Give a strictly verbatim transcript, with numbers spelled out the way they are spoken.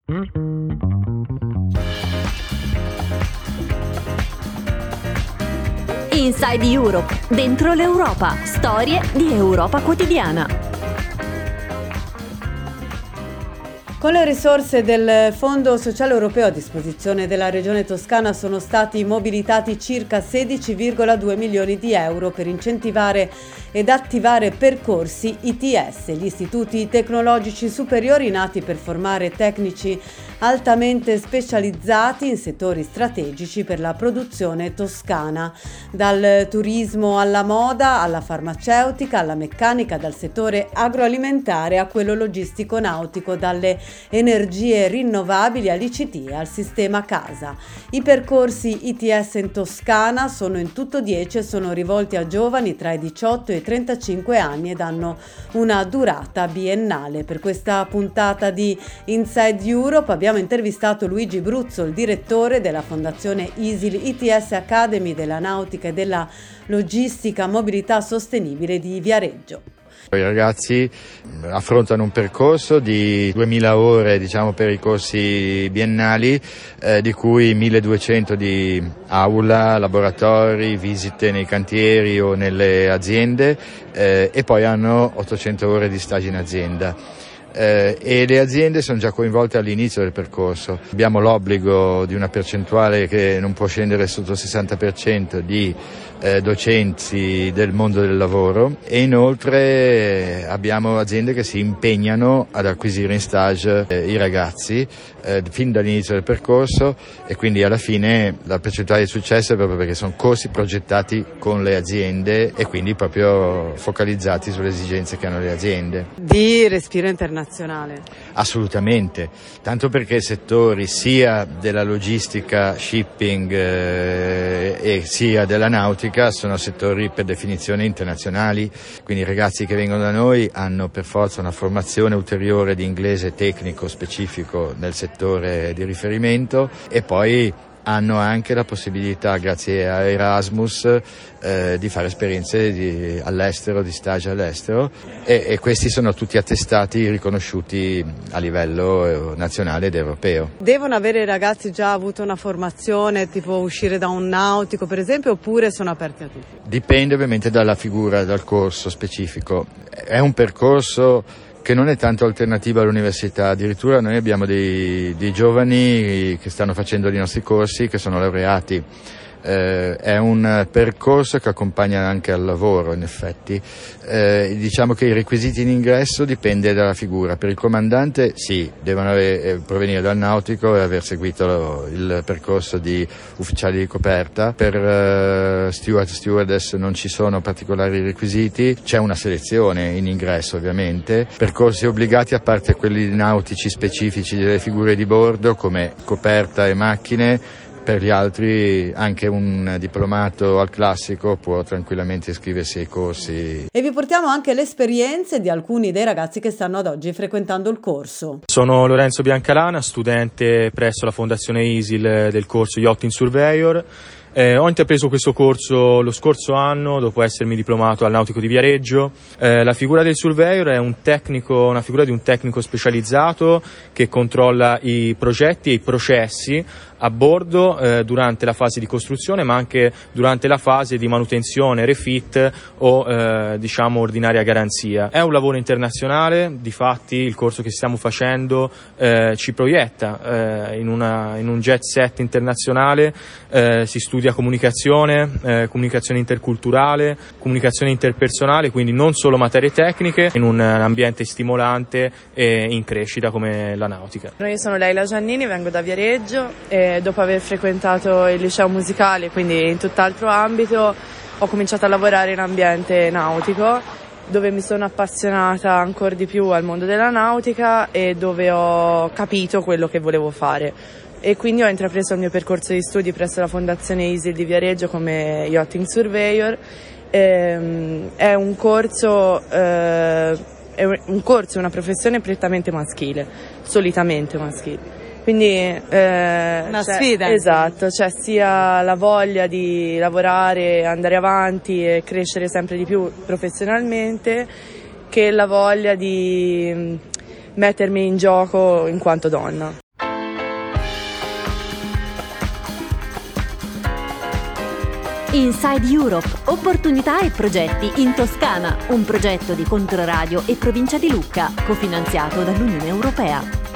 Inside Europe, dentro l'Europa, storie di Europa quotidiana. Con le risorse del Fondo Sociale Europeo a disposizione della Regione Toscana sono stati mobilitati circa sedici virgola due milioni di euro per incentivare ed attivare percorsi I T S, gli istituti tecnologici superiori nati per formare tecnici altamente specializzati in settori strategici per la produzione toscana, dal turismo alla moda, alla farmaceutica, alla meccanica, dal settore agroalimentare a quello logistico-nautico, dalle energie rinnovabili all'I C T e al sistema casa. I percorsi I T S in Toscana sono in tutto dieci e sono rivolti a giovani tra i diciotto e i trentacinque anni ed hanno una durata biennale. Per questa puntata di Inside Europe abbiamo intervistato Luigi Bruzzo, il direttore della Fondazione I S I L I T S Academy della Nautica e della Logistica Mobilità Sostenibile di Viareggio. I ragazzi affrontano un percorso di duemila ore, diciamo, per i corsi biennali, eh, di cui milleduecento di aula, laboratori, visite nei cantieri o nelle aziende, eh, e poi hanno ottocento ore di stage in azienda. Eh, e le aziende sono già coinvolte all'inizio del percorso. Abbiamo l'obbligo di una percentuale che non può scendere sotto il sessanta per cento di eh, docenti del mondo del lavoro, e inoltre eh, abbiamo aziende che si impegnano ad acquisire in stage eh, i ragazzi eh, fin dall'inizio del percorso, e quindi alla fine la percentuale di successo è proprio perché sono corsi progettati con le aziende e quindi proprio focalizzati sulle esigenze che hanno le aziende. Di respiro internazionale. Assolutamente, tanto perché settori sia della logistica, shipping eh, e sia della nautica sono settori per definizione internazionali, quindi i ragazzi che vengono da noi hanno per forza una formazione ulteriore di inglese tecnico specifico nel settore di riferimento, e poi hanno anche la possibilità, grazie a Erasmus, eh, di fare esperienze di, all'estero, di stage all'estero, e, e questi sono tutti attestati riconosciuti a livello nazionale ed europeo. Devono avere i ragazzi già avuto una formazione, tipo uscire da un nautico per esempio, oppure sono aperti a tutti? Dipende ovviamente dalla figura, dal corso specifico. È un percorso che non è tanto alternativa all'università, addirittura noi abbiamo dei, dei giovani che stanno facendo i nostri corsi che sono laureati. Eh, è un percorso che accompagna anche al lavoro, in effetti. Eh, diciamo che i requisiti in ingresso dipende dalla figura. Per il comandante sì, devono avere, provenire dal nautico e aver seguito il percorso di ufficiali di coperta. Per eh, steward stewardess non ci sono particolari requisiti, c'è una selezione in ingresso ovviamente. Percorsi obbligati, a parte quelli nautici specifici delle figure di bordo come coperta e macchine. Per gli altri anche un diplomato al classico può tranquillamente iscriversi ai corsi. E vi portiamo anche le esperienze di alcuni dei ragazzi che stanno ad oggi frequentando il corso. Sono Lorenzo Biancalana, studente presso la Fondazione I S I L del corso Yachting Surveyor. Eh, ho intrapreso questo corso lo scorso anno dopo essermi diplomato al Nautico di Viareggio. Eh, la figura del surveyor è un tecnico, una figura di un tecnico specializzato che controlla i progetti e i processi a bordo eh, durante la fase di costruzione, ma anche durante la fase di manutenzione, refit o eh, diciamo ordinaria garanzia. È un lavoro internazionale, difatti il corso che stiamo facendo eh, ci proietta eh, in, una, in un jet set internazionale. Eh, si studia comunicazione, eh, comunicazione interculturale, comunicazione interpersonale, quindi non solo materie tecniche, in un ambiente stimolante e in crescita come la nautica. Io sono Leila Giannini, vengo da Viareggio e dopo aver frequentato il liceo musicale, quindi in tutt'altro ambito, ho cominciato a lavorare in ambiente nautico, dove mi sono appassionata ancora di più al mondo della nautica e dove ho capito quello che volevo fare. E quindi ho intrapreso il mio percorso di studi presso la Fondazione I S I L di Viareggio come Yachting Surveyor. Ehm, è un corso, eh, è un corso, una professione prettamente maschile, solitamente maschile. Quindi eh, una c'è, sfida. Esatto, c'è sia la voglia di lavorare, andare avanti e crescere sempre di più professionalmente, che la voglia di mettermi in gioco in quanto donna. Inside Europe, opportunità e progetti in Toscana, un progetto di Controradio e Provincia di Lucca, cofinanziato dall'Unione Europea.